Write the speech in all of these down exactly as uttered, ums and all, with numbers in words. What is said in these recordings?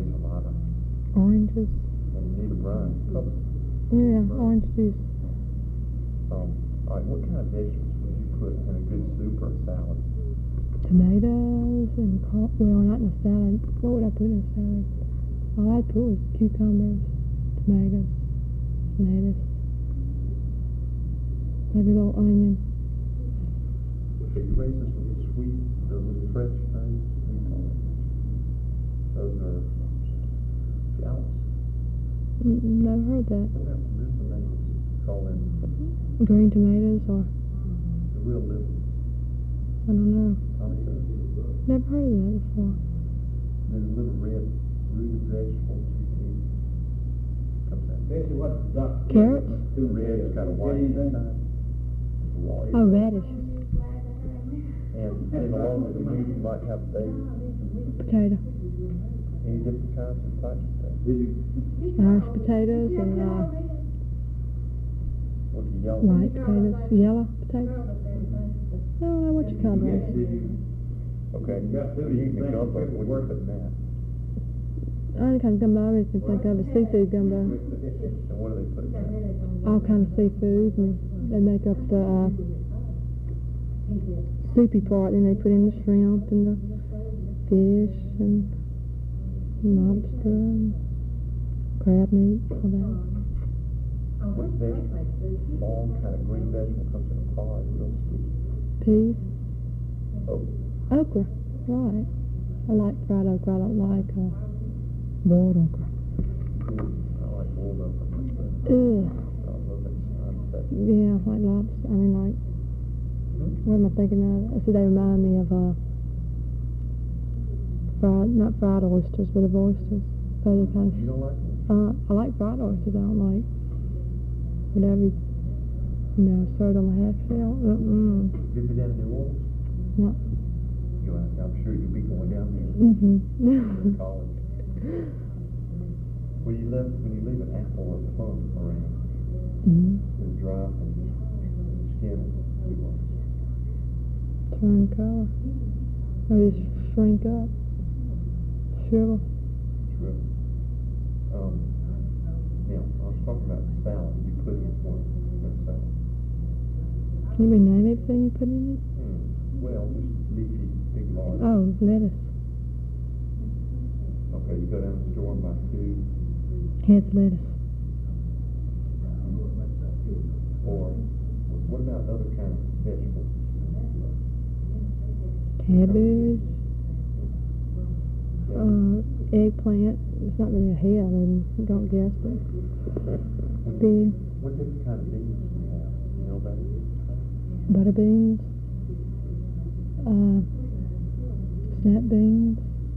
raise a lot of oranges. And you need a brine. Couple. Yeah, brine. orange juice. Um, all right, what kind of vegetables would you put in a good soup or a salad? Tomatoes and, co- well, not in a salad. What would I put in a salad? All I'd put was cucumbers, tomatoes, lettuce, maybe a little onion. Okay, you raise this with sweet, the little fresh things, we call it. Those are shallots. Mm, never heard that. What about the tomatoes? Call them Green tomatoes or, the real little I don't know. tomatoes. Never heard of that before. There's a little red rooted vegetables you can eat. Comes out. Basically, what the doctor... Carrots? Red, it's got a white inside. It's Oh, radish. And then along with the meat, you might have baby. Potato. Any different kinds of types of things? Did you... Mashed potatoes and uh, What the yellow? white potatoes. Yellow potatoes. I don't know what you call Yes, those. did you... Okay, You got so two you eat things gumbo, that what do you work. put in that? Only kind of gumbo I always can think of is seafood gumbo. And what do they put in that? All kind of seafood, and they make up the uh, soupy part, and they put in the shrimp and the fish and lobster and crab meat, all that. What vegetable? Long kind of green vegetable comes in a pod, real sweet. Peas, Oh, okra, right. I like fried okra, I don't like uh, boiled okra. mm, I like boiled okra much better. Ugh, I love that side effect. yeah, like lobster, I mean like, Hmm? what am I thinking of? I said they remind me of uh, fried, not fried oysters, but of oysters. So they kind You of, don't like them? uh, I like fried oysters, I don't like whatever, you you know, served on a half shell. Mm-mm. Have you been down to New Orleans? No. You, I'm sure you'll be going down there Mm-hmm. in college. When you leave, when you leave an apple or plum around, mm-hmm. it'll dry up and the skin will do what? Turn color. Or just shrink up. Shrivel. Shrivel. Um, now, I was talking about the salad. You put in one in a salad. Can you rename everything you put in it? Hmm. Well, just leafy, big, large. Oh, lettuce. Okay, you go down to the store and buy two, Here's lettuce. or what about other kind of vegetables? Cabbage. Yeah. Uh, eggplant. It's not really a head, I mean, don't guess, but What- big. What different kind of beans do you have? You know about it? Butter beans. Uh, snap beans.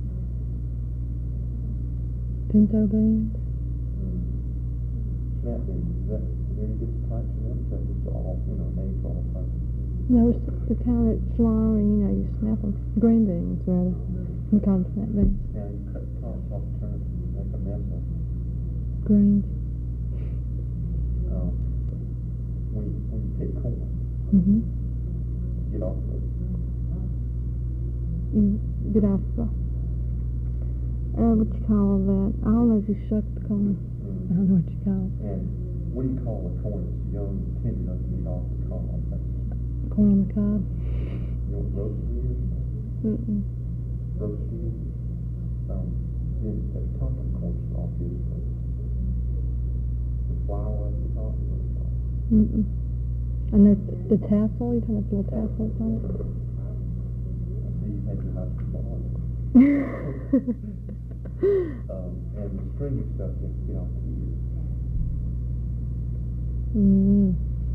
Pinto beans. Mm. Snap beans, is that, is there any different types of them? Is that just all, you know, names for all types of beans? No, it's the kind that's flowery, you know, you snap them. Green beans, rather. We call them snap beans. Now you cut toss off turnips and make a mess of them. Greens. Um, when you, when you pick corn, Mm-hmm. get off of it. You get off the, uh, what you call that? I don't know if you shuck the corn. I Mm. don't know what you call it. And what do you call a corn that's young, tender, doesn't get off the cob? That's, Corn on the cob. you know what roasted is? Mm-mm. Roasted is. Um, then the top of the corn stalk is the, the flour at the top, is what it's called. Mm-mm. And the, the tassel, you talking about the little tassels on it? I see you had your high school ball. Um, and the stringy stuff you have to get off the ears. mm.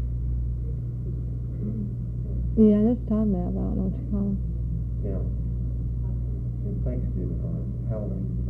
Yeah, that's talking about, I don't know what you call them. Now, in Thanksgiving, or Halloween, you